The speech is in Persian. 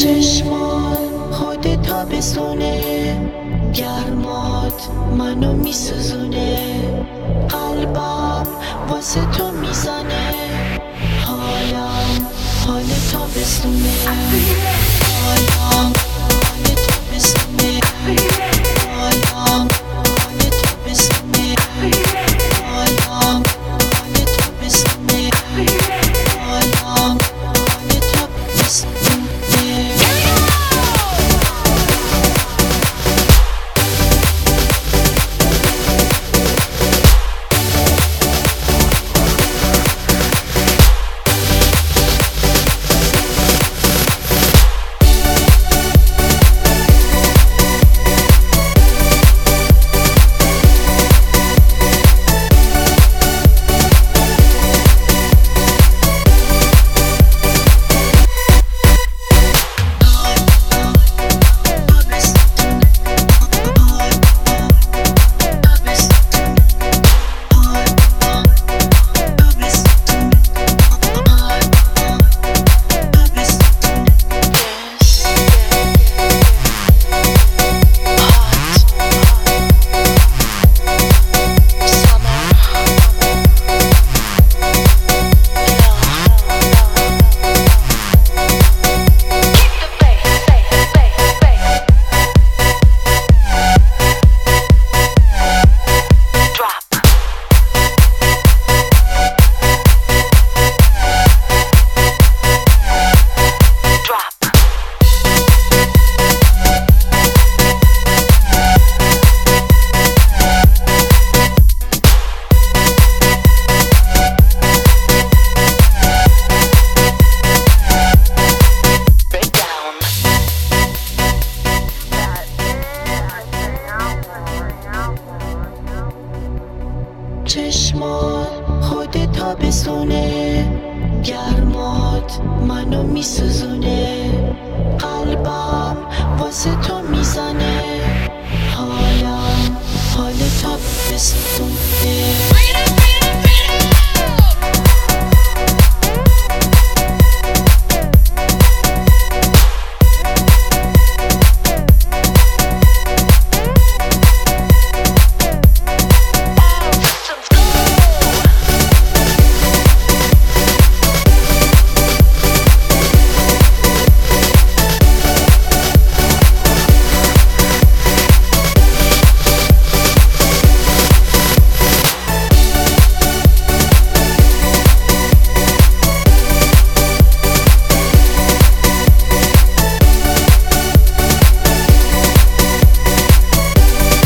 چشمات خود تابستونه، گرمات منو میسوزونه، قلبم واسه تو میزنه، حال تابستونه، حالم حال تابستونه، حالم حال تابستونه، حالم حال تابستونه، حالم حال تابستونه. چشمات خود تابستونه، گرمات منو میسوزونه، قلبم واسه تو میزنه، حالم حال تابستونه.